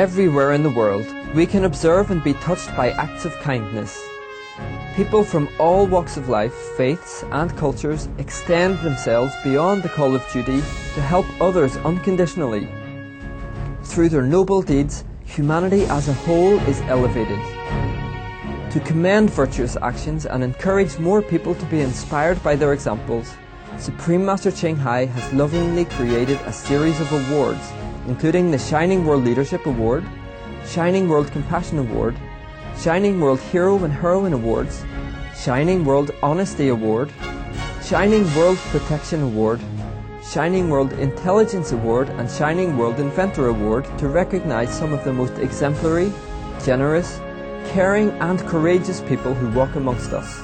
everywhere in the world, we can observe and be touched by acts of kindness. People from all walks of life, faiths and cultures extend themselves beyond the call of duty to help others unconditionally. Through their noble deeds, humanity as a whole is elevated. To commend virtuous actions and encourage more people to be inspired by their examples, Supreme Master Ching Hai has lovingly created a series of awards, including the Shining World Leadership Award, Shining World Compassion Award, Shining World Hero and Heroine Awards, Shining World Honesty Award, Shining World Protection Award, Shining World Intelligence Award and Shining World Inventor Award to recognize some of the most exemplary, generous, caring and courageous people who walk amongst us.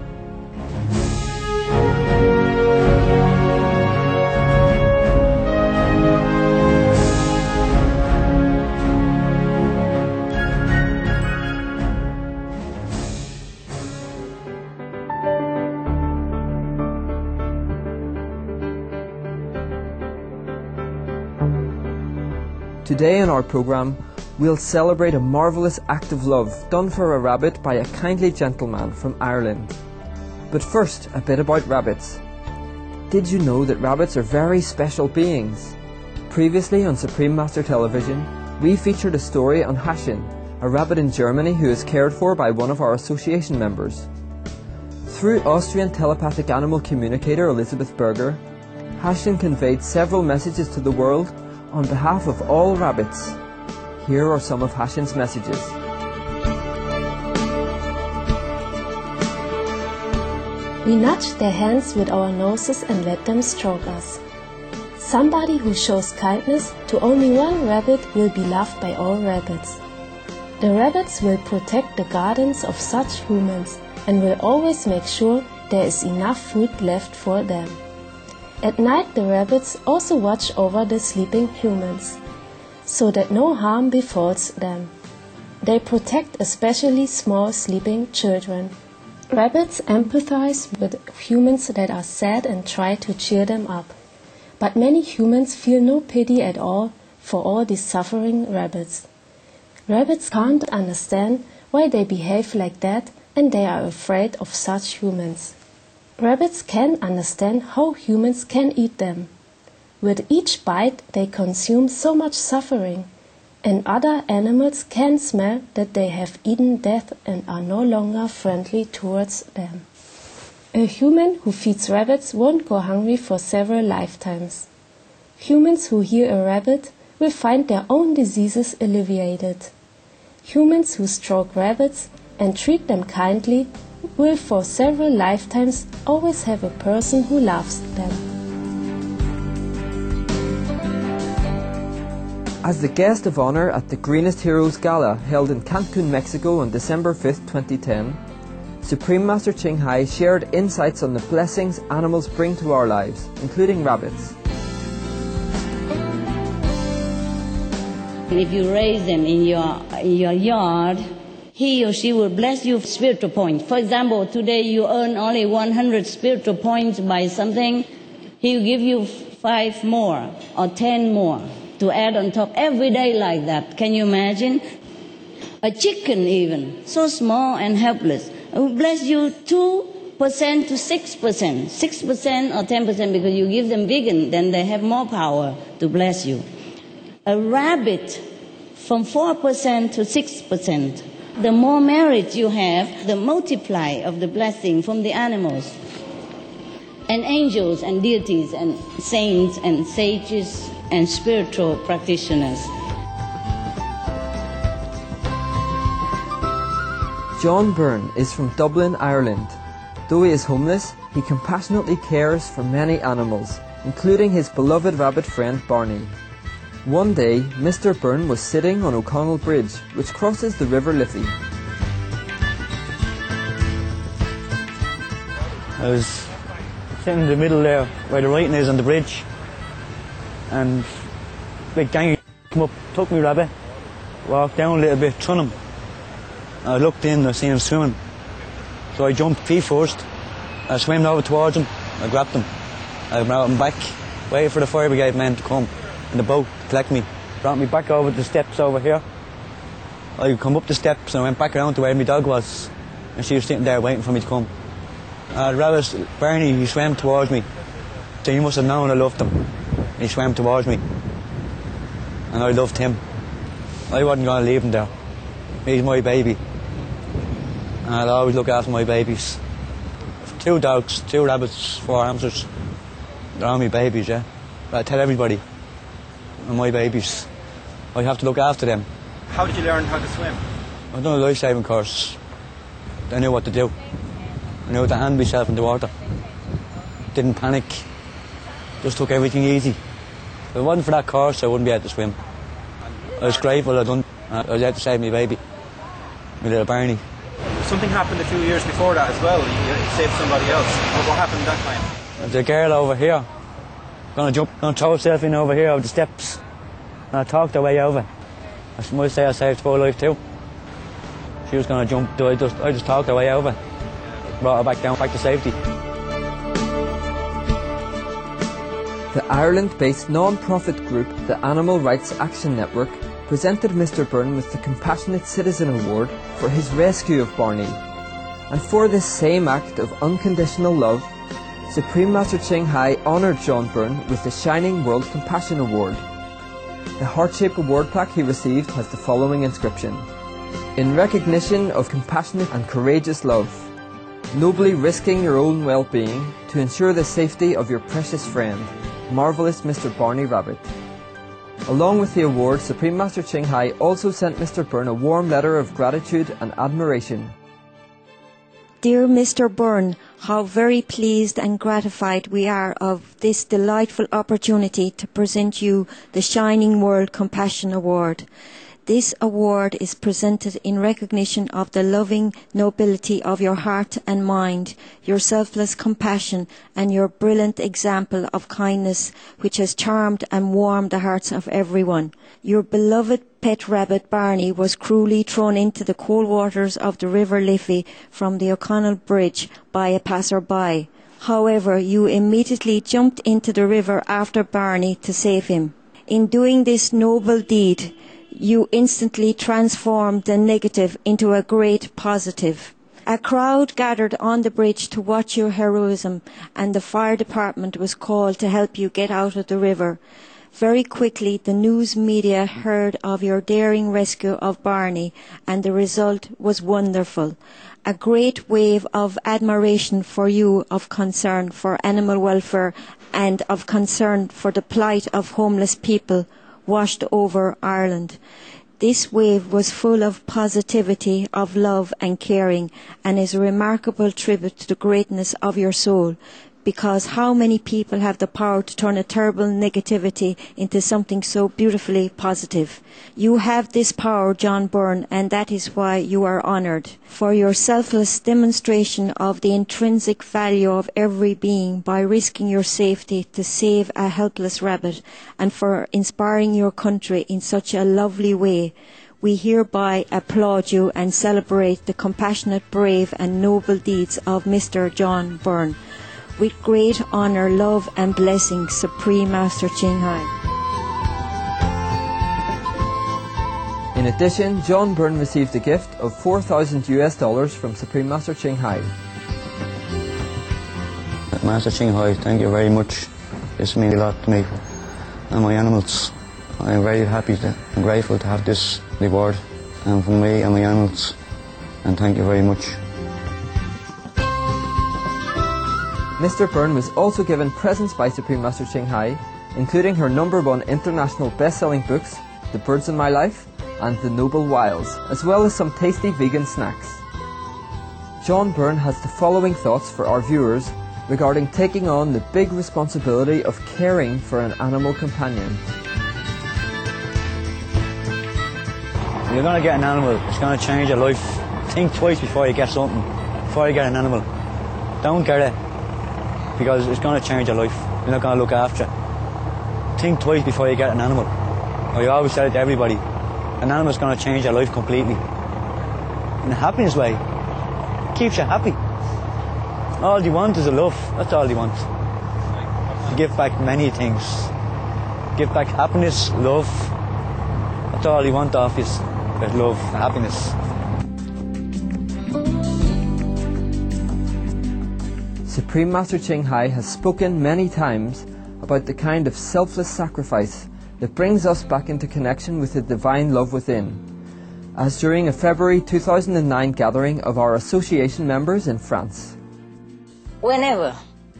Today in our programme, we'll celebrate a marvellous act of love done for a rabbit by a kindly gentleman from Ireland. But first, a bit about rabbits. Did you know that rabbits are very special beings? Previously on Supreme Master Television, we featured a story on Hashin, a rabbit in Germany who is cared for by one of our association members. Through Austrian telepathic animal communicator Elizabeth Berger, Hashin conveyed several messages to the world on behalf of all rabbits. Here are some of Hashin's messages. We nudge their hands with our noses and let them stroke us. Somebody who shows kindness to only one rabbit will be loved by all rabbits. The rabbits will protect the gardens of such humans and will always make sure there is enough food left for them. At night the rabbits also watch over the sleeping humans, so that no harm befalls them. They protect especially small sleeping children. Rabbits empathize with humans that are sad and try to cheer them up. But many humans feel no pity at all for all these suffering rabbits. Rabbits can't understand why they behave like that, and they are afraid of such humans. Rabbits can understand how humans can eat them. With each bite they consume so much suffering, and other animals can smell that they have eaten death and are no longer friendly towards them. A human who feeds rabbits won't go hungry for several lifetimes. Humans who heal a rabbit will find their own diseases alleviated. Humans who stroke rabbits and treat them kindly will for several lifetimes always have a person who loves them. As the guest of honor at the Greenest Heroes Gala held in Cancun, Mexico on December 5th, 2010, Supreme Master Ching Hai shared insights on the blessings animals bring to our lives, including rabbits. If you raise them in your yard, he or she will bless you spiritual points. For example, today you earn only 100 spiritual points by something, he will give you 5 more or 10 more to add on top every day like that. Can you imagine? A chicken even, so small and helpless, will bless you 2% to 6%, 6% or 10% because you give them vegan, then they have more power to bless you. A rabbit from 4% to 6%. The more merit you have, the multiply of the blessing from the animals. And angels and deities and saints and sages and spiritual practitioners. John Byrne is from Dublin, Ireland. Though he is homeless, he compassionately cares for many animals, including his beloved rabbit friend Barney. One day, Mr. Byrne was sitting on O'Connell Bridge, which crosses the River Liffey. I was sitting in the middle there, where the writing is on the bridge, and a big gang come up, took me rabbit, walked down a little bit, turned him. I looked in, I seen him swimming. So I jumped feet first, I swam over towards him, I grabbed him. I brought him back, waited for the fire brigade men to come in the boat, collect me, brought me back over the steps over here, I come up the steps and I went back around to where my dog was, and she was sitting there waiting for me to come. Barney, he swam towards me, so he must have known I loved him. He swam towards me, and I loved him. I wasn't going to leave him there. He's my baby, and I'll always look after my babies. 2 dogs, 2 rabbits, 4 hamsters. They're all my babies, yeah. But I tell everybody, they're my babies. I have to look after them. How did you learn how to swim? I've done a life-saving course. I knew what to do. I knew how to hand myself in the water. Didn't panic. Just took everything easy. If it wasn't for that course, I wouldn't be able to swim. I was grateful I was able to save my baby, my little Barney. Something happened a few years before that as well. You saved somebody else. What happened that time? There's a girl over here. Gonna throw herself in over here over the steps. And I talked her way over. I might say I saved her life too. She was gonna jump, I just talked her way over. Brought her back down, back to safety. The Ireland-based non-profit group, the Animal Rights Action Network, presented Mr Byrne with the Compassionate Citizen Award for his rescue of Barney. And for this same act of unconditional love, Supreme Master Ching Hai honoured John Byrne with the Shining World Compassion Award. The heart-shaped award plaque he received has the following inscription: "In recognition of compassionate and courageous love, nobly risking your own well-being to ensure the safety of your precious friend, Marvellous Mr Barney Rabbit." Along with the award, Supreme Master Ching Hai also sent Mr Byrne a warm letter of gratitude and admiration. Dear Mr Byrne, how very pleased and gratified we are of this delightful opportunity to present you the Shining World Compassion Award. This award is presented in recognition of the loving nobility of your heart and mind, your selfless compassion, and your brilliant example of kindness, which has charmed and warmed the hearts of everyone. Your beloved pet rabbit Barney was cruelly thrown into the cold waters of the River Liffey from the O'Connell Bridge by a passer-by. However, you immediately jumped into the river after Barney to save him. In doing this noble deed, you instantly transformed the negative into a great positive. A crowd gathered on the bridge to watch your heroism, and the fire department was called to help you get out of the river. Very quickly, the news media heard of your daring rescue of Barney, and the result was wonderful. A great wave of admiration for you, of concern for animal welfare, and of concern for the plight of homeless people washed over Ireland. This wave was full of positivity, of love and caring, and is a remarkable tribute to the greatness of your soul, because how many people have the power to turn a terrible negativity into something so beautifully positive? You have this power, John Byrne, and that is why you are honoured. For your selfless demonstration of the intrinsic value of every being by risking your safety to save a helpless rabbit, and for inspiring your country in such a lovely way, we hereby applaud you and celebrate the compassionate, brave and noble deeds of Mr. John Byrne. With great honour, love and blessings, Supreme Master Ching Hai. In addition, John Byrne received a gift of $4,000 from Supreme Master Ching Hai. Master Ching Hai, thank you very much. This means a lot to me and my animals. I am very happy and grateful to have this reward and from me and my animals. And thank you very much. Mr Byrne was also given presents by Supreme Master Ching Hai, including her #1 international best-selling books, The Birds in My Life and The Noble Wilds, as well as some tasty vegan snacks. John Byrne has the following thoughts for our viewers regarding taking on the big responsibility of caring for an animal companion. You're going to get an animal, it's going to change your life. Think twice before you get something, before you get an animal. Don't get it, because it's going to change your life. You're not going to look after it. Think twice before you get an animal. I always say it to everybody, an animal's going to change your life completely. In a happiness way. It keeps you happy. All you want is a love, that's all you want. You give back many things. Give back happiness, love. That's all you want off you. about love and happiness. Supreme Master Ching Hai has spoken many times about the kind of selfless sacrifice that brings us back into connection with the divine love within, as during a February 2009 gathering of our association members in France. Whenever,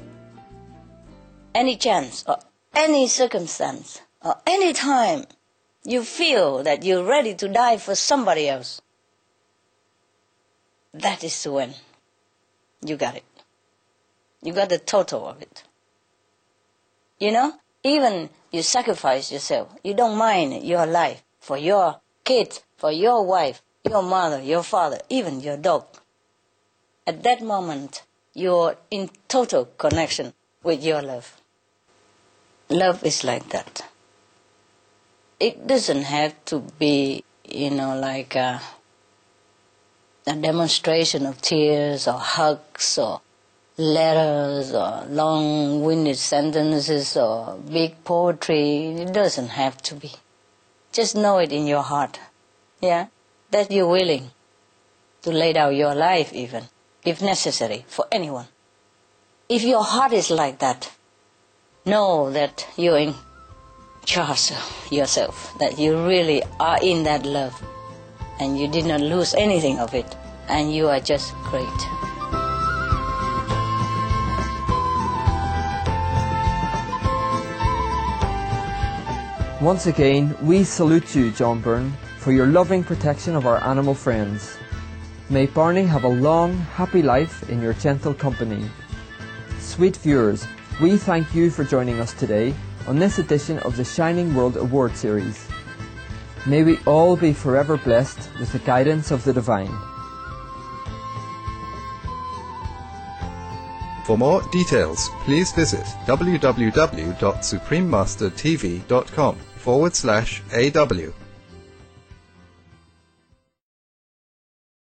any chance or any circumstance or any time you feel that you're ready to die for somebody else, that is when you got it. You got the total of it. You know, even you sacrifice yourself. You don't mind your life for your kids, for your wife, your mother, your father, even your dog. At that moment, you're in total connection with your love. Love is like that. It doesn't have to be, like a demonstration of tears or hugs or letters or long-winded sentences or big poetry. It doesn't have to be. Just know it in your heart, yeah, that you're willing to lay down your life even, if necessary, for anyone. If your heart is like that, know that you're in charge of yourself, that you really are in that love, and you did not lose anything of it, and you are just great. Once again, we salute you, John Byrne, for your loving protection of our animal friends. May Barney have a long, happy life in your gentle company. Sweet viewers, we thank you for joining us today on this edition of the Shining World Award Series. May we all be forever blessed with the guidance of the Divine. For more details, please visit www.suprememastertv.com/AW.